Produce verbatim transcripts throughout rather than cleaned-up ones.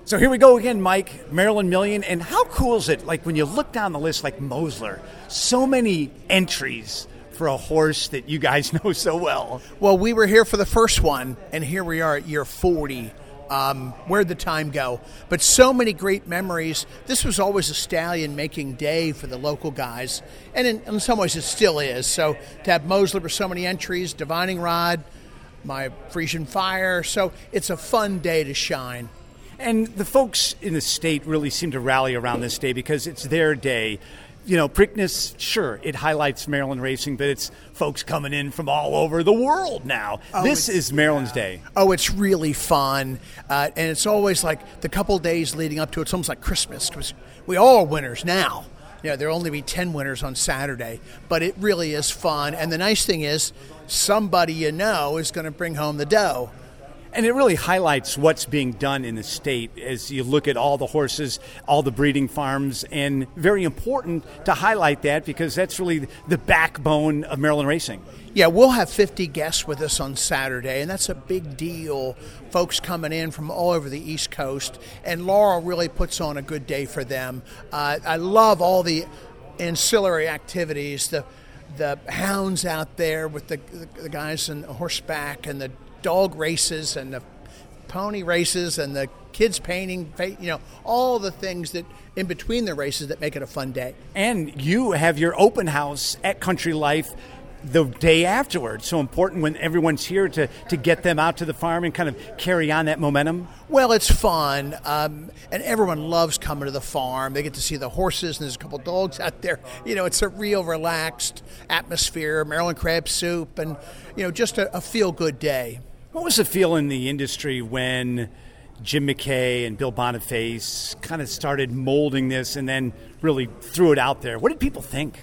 So here we go again, Mike, Maryland Million. And how cool is it, like when you look down the list like Mosler, so many entries for a horse that you guys know so well. Well, we were here for the first one, and here we are at year forty. Um, where'd the time go? But so many great memories. This was always a stallion-making day for the local guys, and in, in some ways it still is. So to have Mosler with so many entries, Divining Rod, my Frisian Fire, so it's a fun day to shine. And the folks in the state really seem to rally around this day because it's their day. You know, Preakness, sure, it highlights Maryland racing, but it's folks coming in from all over the world now. Oh, this is Maryland's yeah. day. Oh, it's really fun. Uh, and it's always like the couple days leading up to it, it's almost like Christmas because we all are winners now. You know, there will only be ten winners on Saturday, but it really is fun. And the nice thing is somebody you know is going to bring home the dough. And it really highlights what's being done in the state as you look at all the horses, all the breeding farms, and very important to highlight that because that's really the backbone of Maryland racing. Yeah, we'll have fifty guests with us on Saturday, and that's a big deal. Folks coming in from all over the East Coast, and Laurel really puts on a good day for them. Uh, I love all the ancillary activities, the the hounds out there with the, the, the guys on horseback and the dog races and the pony races and the kids painting, you know, all the things that in between the races that make it a fun day. And you have your open house at Country Life the day afterwards. So important when everyone's here to, to get them out to the farm and kind of carry on that momentum. Well, it's fun, um, and everyone loves coming to the farm. They get to see the horses, and there's a couple dogs out there. You know, it's a real relaxed atmosphere, Maryland crab soup, and, you know, just a, a feel-good day. What was the feel in the industry when Jim McKay and Bill Boniface kind of started molding this and then really threw it out there? What did people think?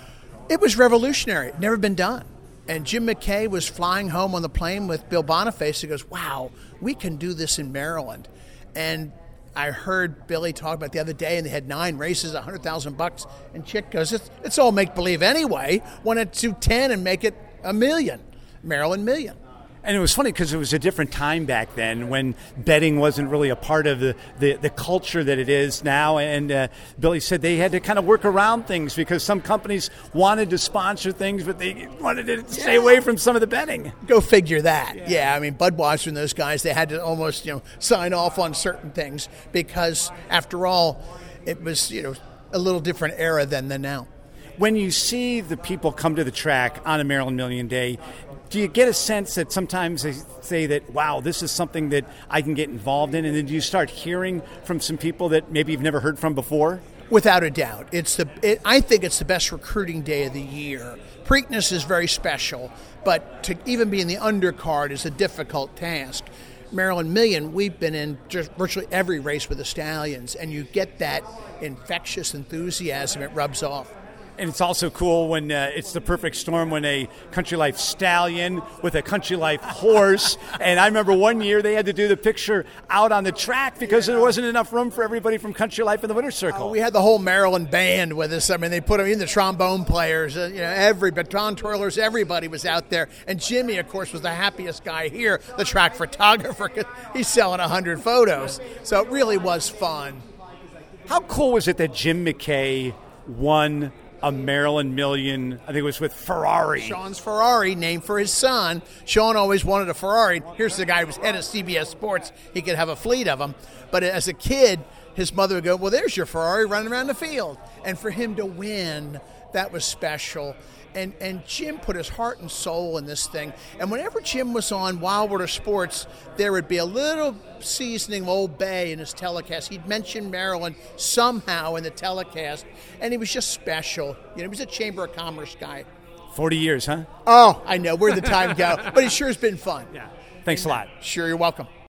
It was revolutionary. It never been done. And Jim McKay was flying home on the plane with Bill Boniface. He goes, wow, we can do this in Maryland. And I heard Billy talk about it the other day, and they had nine races, one hundred thousand bucks. And Chick goes, it's, it's all make-believe anyway. Why not do ten and make it a million? Maryland Million. And it was funny because it was a different time back then when betting wasn't really a part of the, the, the culture that it is now. And uh, Billy said they had to kind of work around things because some companies wanted to sponsor things, but they wanted to stay yeah. away from some of the betting. Go figure that. Yeah. yeah, I mean, Budweiser and those guys, they had to almost, you know, sign off on certain things because, after all, it was, you know, a little different era than the now. When you see the people come to the track on a Maryland Million Day, do you get a sense that sometimes they say that, wow, this is something that I can get involved in? And then do you start hearing from some people that maybe you've never heard from before? Without a doubt. It's the. It, I think it's the best recruiting day of the year. Preakness is very special, but to even be in the undercard is a difficult task. Maryland Million, we've been in just virtually every race with the Stallions, and you get that infectious enthusiasm. It rubs off. And it's also cool when uh, it's the perfect storm when a Country Life stallion with a Country Life horse. And I remember one year they had to do the picture out on the track because yeah. there wasn't enough room for everybody from Country Life in the winner's circle. Uh, we had the whole Maryland band with us. I mean, they put them in the trombone players, uh, you know, every baton twirlers, everybody was out there. And Jimmy, of course, was the happiest guy here, the track photographer, because he's selling one hundred photos. So it really was fun. How cool was it that Jim McKay won a Maryland Million? I think it was with Ferrari. Sean's Ferrari, named for his son. Sean always wanted a Ferrari. Here's the guy who was head of C B S Sports. He could have a fleet of them. But as a kid, his mother would go, well, there's your Ferrari running around the field. And for him to win, that was special. And and Jim put his heart and soul in this thing. And whenever Jim was on Wild Water Sports, there would be a little seasoning of Old Bay in his telecast. He'd mention Maryland somehow in the telecast, and he was just special. You know, he was a Chamber of Commerce guy. forty years, huh? Oh, I know. Where'd the time go? But it sure has been fun. Yeah. Thanks a lot. Sure, you're welcome.